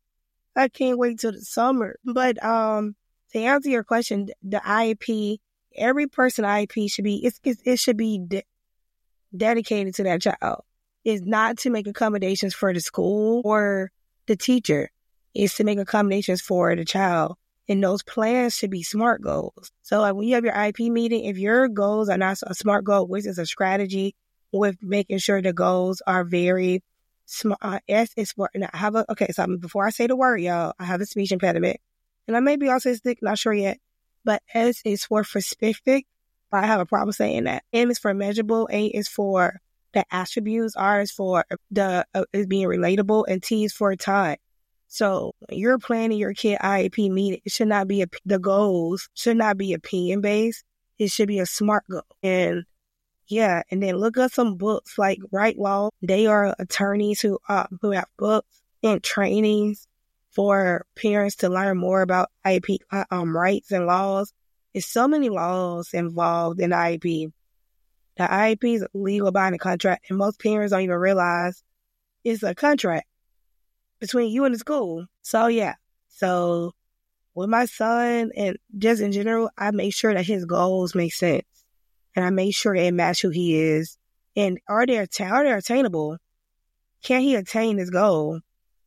[SPEAKER 2] I can't wait till the summer. But to answer your question, the IEP, every person IEP should be, it should be dedicated to that child. It's not to make accommodations for the school or the teacher. It's to make accommodations for the child. And those plans should be SMART goals. So like when you have your IEP meeting, if your goals are not a SMART goal, which is a strategy with making sure the goals are very smart. S is for, and I have so before I say the word, y'all, I have a speech impediment. And I may be autistic, not sure yet. But S is for specific. I have a problem saying that. M is for measurable. A is for the attributes. R is for is being relatable. And T is for time. So when you're planning your kid IEP meeting, it should not be the goals should not be opinion based. It should be a SMART goal. And yeah, and then look up some books like Right Law. They are attorneys who have books and trainings for parents to learn more about IEP rights and laws. There's so many laws involved in IEP. The IEP is a legal binding contract, and most parents don't even realize it's a contract between you and the school. So yeah. So with my son and just in general, I make sure that his goals make sense. And I make sure they match who he is. And are they attainable? Can he attain his goal?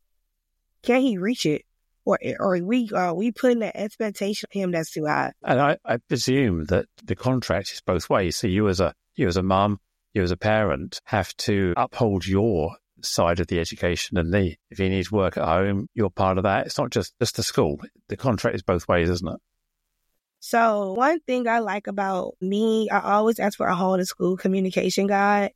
[SPEAKER 2] Can he reach it? Or are we putting an expectation on him that's too high? And
[SPEAKER 1] I presume that the contract is both ways. So you as a mum, you as a parent have to uphold your side of the education, and if he needs work at home, you're part of that. It's not just the school. The contract is both ways, isn't it?
[SPEAKER 2] So one thing I like about me, I always ask for a home to school communication guide.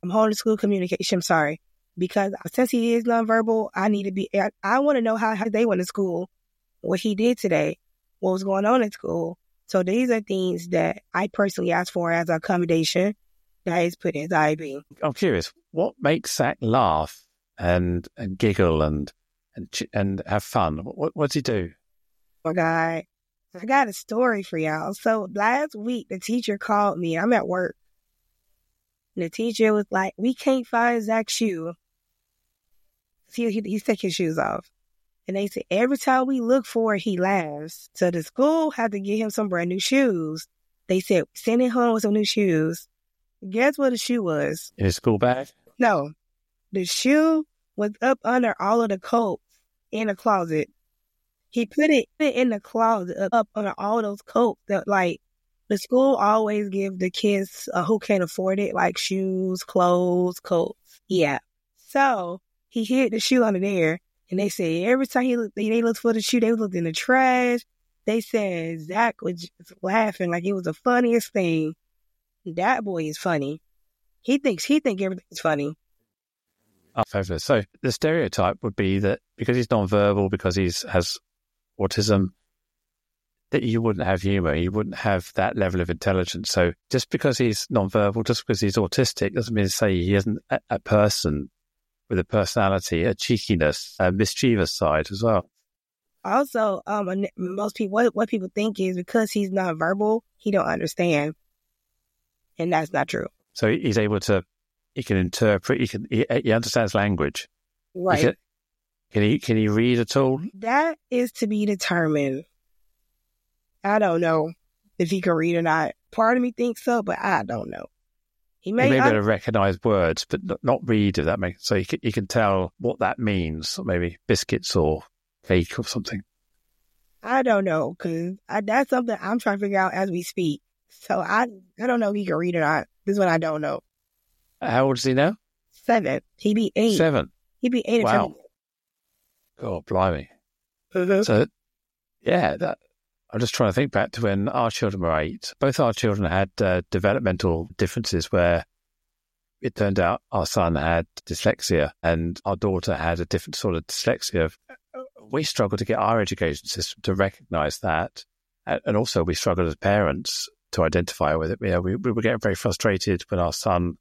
[SPEAKER 2] Because since he is nonverbal, I want to know how they went to school, what he did today, what was going on at school. So these are things that I personally ask for as an accommodation that is put in his IEP.
[SPEAKER 1] I'm curious, what makes Zach laugh and giggle and have fun? What does he do?
[SPEAKER 2] Oh, God. I got a story for y'all. So last week, the teacher called me. I'm at work. And the teacher was like, we can't find Zach's shoe. He's taking his shoes off. And they said, every time we look for it, he laughs. So the school had to get him some brand new shoes. They said, send him home with some new shoes. Guess what the shoe was?
[SPEAKER 1] In his school bag?
[SPEAKER 2] No. The shoe was up under all of the coats in the closet. He put it in the closet up under all those coats that The school always give the kids who can't afford it, like shoes, clothes, coats. Yeah. So he hid the shoe under there, and they said every time they looked for the shoe, they looked in the trash. They said Zach was just laughing like it was the funniest thing. That boy is funny. He think everything's funny.
[SPEAKER 1] Fabulous. So the stereotype would be that because he's nonverbal, because he has autism, that you wouldn't have humor, you wouldn't have that level of intelligence. So just because he's nonverbal, just because he's autistic, doesn't mean to say he isn't a person with a personality, a cheekiness, a mischievous side as well.
[SPEAKER 2] Also, most people, what people think is because he's nonverbal, he don't understand, and that's not true.
[SPEAKER 1] So he's able to, he can interpret, he understands language.
[SPEAKER 2] Right.
[SPEAKER 1] Can he read at all?
[SPEAKER 2] That is to be determined. I don't know if he can read or not. Part of me thinks so, but I don't know. He may
[SPEAKER 1] be able to recognize words, but not read, if that makes sense. So he can tell what that means, maybe biscuits or cake or something.
[SPEAKER 2] I don't know, because that's something I'm trying to figure out as we speak. So I don't know if he can read or not. This is what I don't know.
[SPEAKER 1] How old is he now?
[SPEAKER 2] 7. He be 8.
[SPEAKER 1] 7?
[SPEAKER 2] He be 8
[SPEAKER 1] wow.
[SPEAKER 2] or 10.
[SPEAKER 1] God, blimey.
[SPEAKER 2] Mm-hmm.
[SPEAKER 1] So, yeah, I'm just trying to think back to when our children were 8. Both our children had developmental differences where it turned out our son had dyslexia and our daughter had a different sort of dyslexia. We struggled to get our education system to recognise that. And also we struggled as parents to identify with it. You know, we were getting very frustrated when our son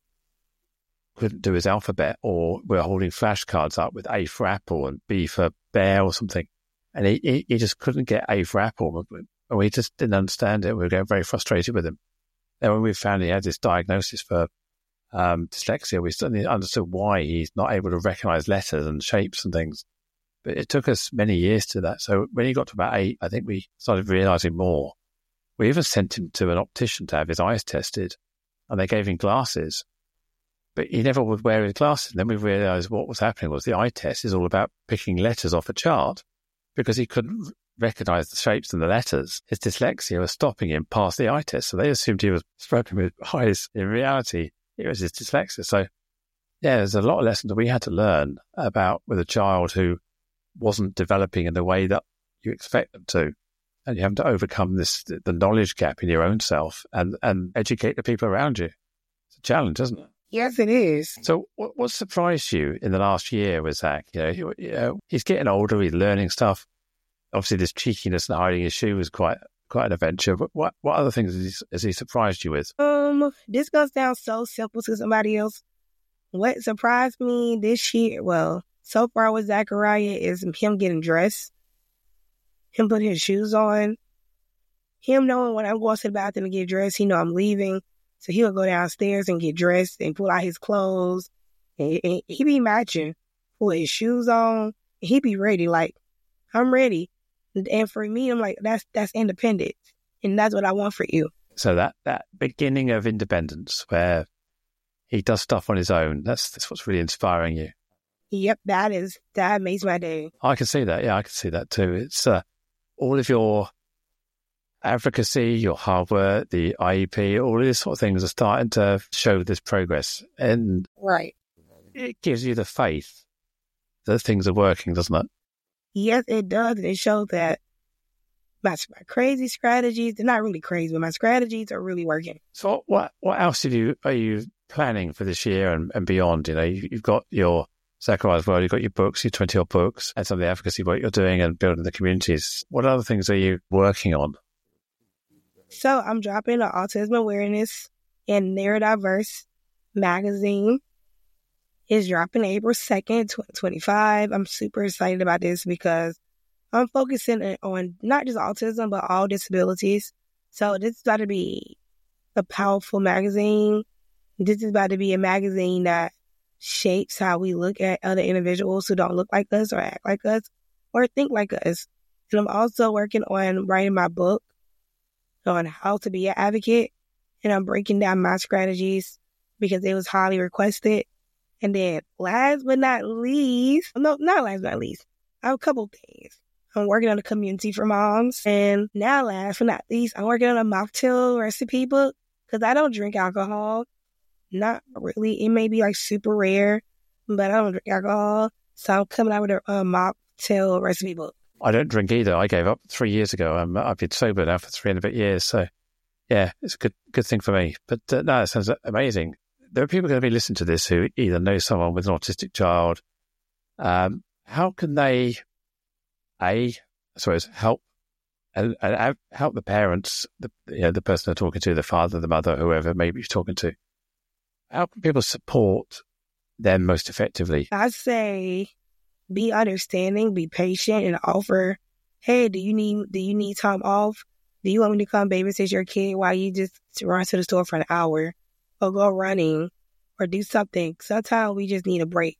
[SPEAKER 1] couldn't do his alphabet, or we were holding flashcards up with A for apple and B for bear or something. And he just couldn't get A for apple. And we just didn't understand it. We were getting very frustrated with him. And when we found he had this diagnosis for dyslexia, we suddenly understood why he's not able to recognise letters and shapes and things. But it took us many years to that. So when he got to about 8, I think we started realising more. We even sent him to an optician to have his eyes tested, and they gave him glasses. But he never would wear his glasses. And then we realised what was happening was the eye test is all about picking letters off a chart, because he couldn't recognise the shapes and the letters. His dyslexia was stopping him past the eye test. So they assumed he was struggling with eyes. In reality, it was his dyslexia. So, yeah, there's a lot of lessons that we had to learn about with a child who wasn't developing in the way that you expect them to. And you have to overcome the knowledge gap in your own self and educate the people around you. It's a challenge, isn't it?
[SPEAKER 2] Yes, it is.
[SPEAKER 1] So what surprised you in the last year with Zach? You know, he's getting older, he's learning stuff. Obviously, this cheekiness and hiding his shoe was quite an adventure. But what other things has he surprised you with?
[SPEAKER 2] This goes down so simple to somebody else. What surprised me this year, well, so far with Zachariah, is him getting dressed, him putting his shoes on, him knowing when I'm going to the bathroom to get dressed, he know I'm leaving. So he'll go downstairs and get dressed and pull out his clothes. And he be matching, pull his shoes on. And he be ready, like, I'm ready. And for me, I'm like, that's independence. And that's what I want for you.
[SPEAKER 1] So that beginning of independence where he does stuff on his own, that's what's really inspiring you.
[SPEAKER 2] Yep, that makes my day.
[SPEAKER 1] I can see that. Yeah, I can see that too. It's all of your advocacy, your hard work, the IEP, all of these sort of things are starting to show this progress. And
[SPEAKER 2] right,
[SPEAKER 1] it gives you the faith that things are working, doesn't it?
[SPEAKER 2] Yes, it does. It shows that my crazy strategies, they're not really crazy, but my strategies are really working.
[SPEAKER 1] So what else are you planning for this year and beyond? You know, you've got your Zachariah's World, you've got your books, your 20-odd books, and some of the advocacy work you're doing and building the communities. What other things are you working on?
[SPEAKER 2] So I'm dropping an Autism Awareness and Neurodiverse magazine. It's dropping April 2nd, 2025. I'm super excited about this because I'm focusing on not just autism, but all disabilities. So this is about to be a powerful magazine. This is about to be a magazine that shapes how we look at other individuals who don't look like us or act like us or think like us. And I'm also working on writing my book on how to be an advocate. And I'm breaking down my strategies because it was highly requested. And then last but not least, no, not last but not least, I have a couple things. I'm working on a community for moms. And now, last but not least, I'm working on a mocktail recipe book because I don't drink alcohol. Not really. It may be like super rare, but I don't drink alcohol. So I'm coming out with a mocktail recipe book.
[SPEAKER 1] I don't drink either. I gave up 3 years ago. I've been sober now for 3.5 years. So, yeah, it's a good thing for me. But no, it sounds amazing. There are people going to be listening to this who either know someone with an autistic child. How can they, I suppose, help and help the parents, the person they're talking to, the father, the mother, whoever maybe you're talking to? How can people support them most effectively?
[SPEAKER 2] I say be understanding, be patient, and offer, hey, do you need time off? Do you want me to come babysit your kid while you just run to the store for an hour or go running or do something? Sometimes we just need a break.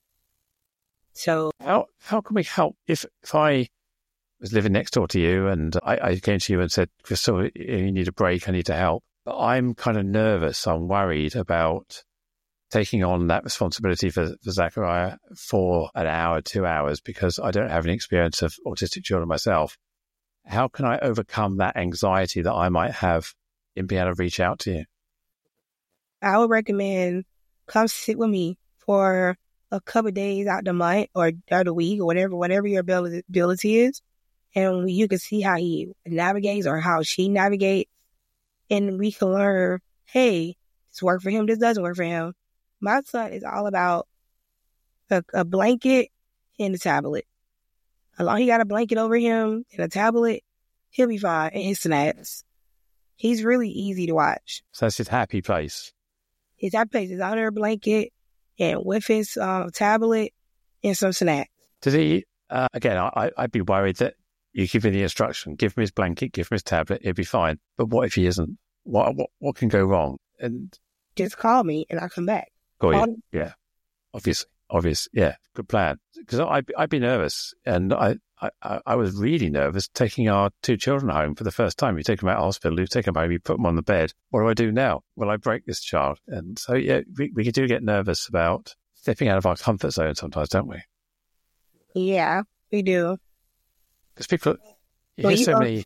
[SPEAKER 2] So
[SPEAKER 1] how can we help if I was living next door to you and I came to you and said, Crystal, you need a break, I need to help. But I'm kind of nervous, I'm worried about taking on that responsibility for Zachariah for an hour, 2 hours, because I don't have any experience of autistic children myself. How can I overcome that anxiety that I might have in being able to reach out to you?
[SPEAKER 2] I would recommend come sit with me for a couple of days out the month or the week or whatever your ability is. And you can see how he navigates or how she navigates. And we can learn, hey, this worked for him, this doesn't work for him. My son is all about a blanket and a tablet. As long as he got a blanket over him and a tablet, he'll be fine. And his snacks. He's really easy to watch.
[SPEAKER 1] So that's his happy place.
[SPEAKER 2] His happy place is under a blanket and with his tablet and some snacks.
[SPEAKER 1] Did he, again, I'd be worried that you give him the instruction, give him his blanket, give him his tablet, he'll be fine. But what if he isn't? What can go wrong? And
[SPEAKER 2] just call me and I'll come back.
[SPEAKER 1] Yeah. Obvious. Yeah. Good plan. Because I'd be nervous. And I was really nervous taking our 2 children home for the first time. You take them out of hospital, you take them home, you put them on the bed. What do I do now? Will I break this child? And so, yeah, we do get nervous about stepping out of our comfort zone sometimes, don't we?
[SPEAKER 2] Yeah, we do.
[SPEAKER 1] Because people, you hear so many...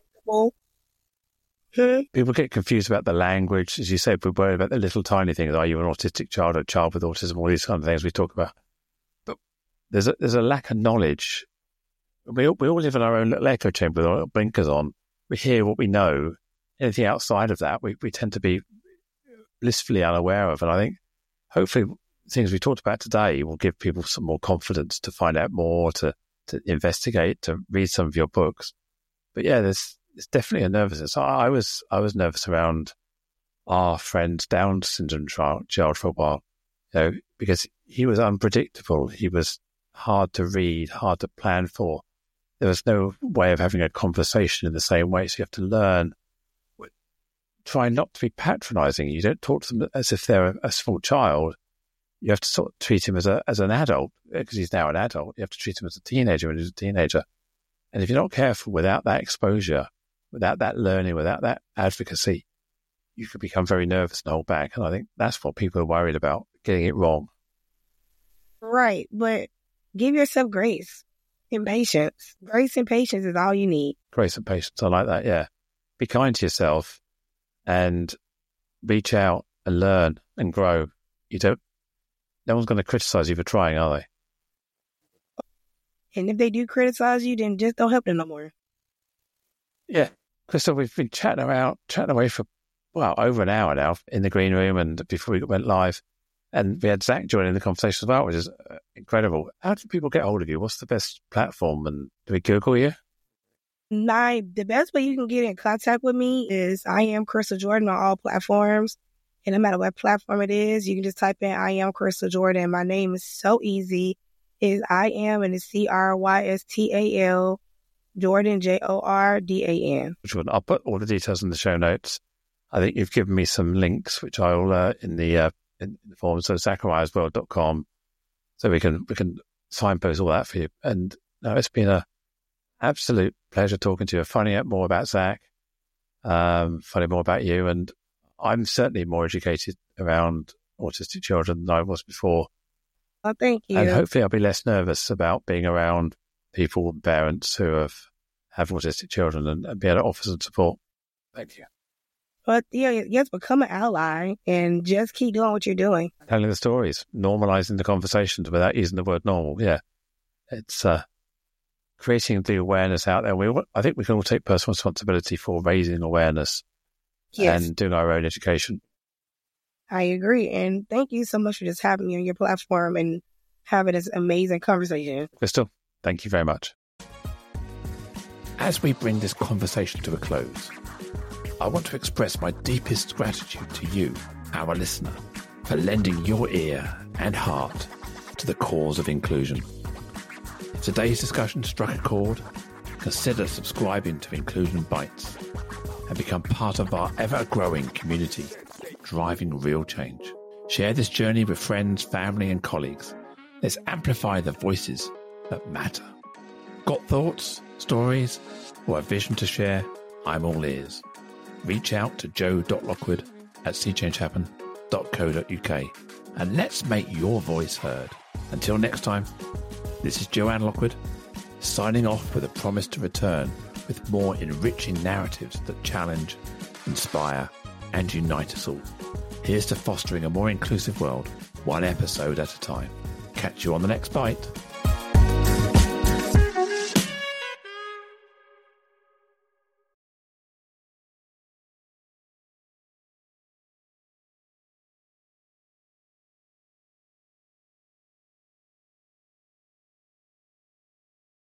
[SPEAKER 1] People get confused about the language. As you said, we're worried about the little tiny things. Are you an autistic child or a child with autism? All these kind of things we talk about. But there's a lack of knowledge. We all live in our own little echo chamber with our blinkers on. We hear what we know. Anything outside of that, we tend to be blissfully unaware of. And I think hopefully things we talked about today will give people some more confidence to find out more, to investigate, to read some of your books. But yeah, there's definitely a nervousness. I was nervous around our friend's Down syndrome child for a while, because he was unpredictable. He was hard to read, hard to plan for. There was no way of having a conversation in the same way. So you have to learn. Try not to be patronizing. You don't talk to them as if they're a small child. You have to sort of treat him as an adult, because he's now an adult. You have to treat him as a teenager when he's a teenager. And if you're not careful, without that exposure, without that learning, without that advocacy, you could become very nervous and hold back. And I think that's what people are worried about, getting it wrong.
[SPEAKER 2] Right. But give yourself grace and patience. Grace and patience is all you need.
[SPEAKER 1] Grace and patience. I like that. Yeah. Be kind to yourself and reach out and learn and grow. No one's going to criticize you for trying, are they?
[SPEAKER 2] And if they do criticize you, then just don't help them no more.
[SPEAKER 1] Yeah. Crystal, we've been chatting away for, over an hour now in the green room and before we went live. And we had Zach joining the conversation as well, which is incredible. How do people get hold of you? What's the best platform? And do we Google you?
[SPEAKER 2] The best way you can get in contact with me is I am Crystal Jordan on all platforms. And no matter what platform it is, you can just type in I am Crystal Jordan. My name is so easy. It's I am and it's CRYSTAL Jordan JORDAN.
[SPEAKER 1] I'll put all the details in the show notes. I think you've given me some links, which I'll in the form. So ZachariasWorld.com, so we can signpost all that for you. And it's been an absolute pleasure talking to you, finding out more about Zach, finding more about you, and I'm certainly more educated around autistic children than I was before.
[SPEAKER 2] Oh, thank you.
[SPEAKER 1] And hopefully I'll be less nervous about being around people and parents who have autistic children and be able to offer some support. Thank you.
[SPEAKER 2] But yes, become an ally and just keep doing what you're doing.
[SPEAKER 1] Telling the stories, normalizing the conversations without using the word normal. Yeah. It's creating the awareness out there. I think we can all take personal responsibility for raising awareness and doing our own education.
[SPEAKER 2] I agree. And thank you so much for just having me on your platform and having this amazing conversation.
[SPEAKER 1] Crystal, thank you very much. As we bring this conversation to a close, I want to express my deepest gratitude to you, our listener, for lending your ear and heart to the cause of inclusion. If today's discussion struck a chord, consider subscribing to Inclusion Bites and become part of our ever-growing community, driving real change. Share this journey with friends, family and colleagues. Let's amplify the voices that matter. Got thoughts, stories, or a vision to share? I'm all ears. Reach out to joe.lockwood@seechangehappen.co.uk and let's make your voice heard. Until next time, this is Joanne Lockwood, signing off with a promise to return with more enriching narratives that challenge, inspire, and unite us all. Here's to fostering a more inclusive world, one episode at a time. Catch you on the next bite.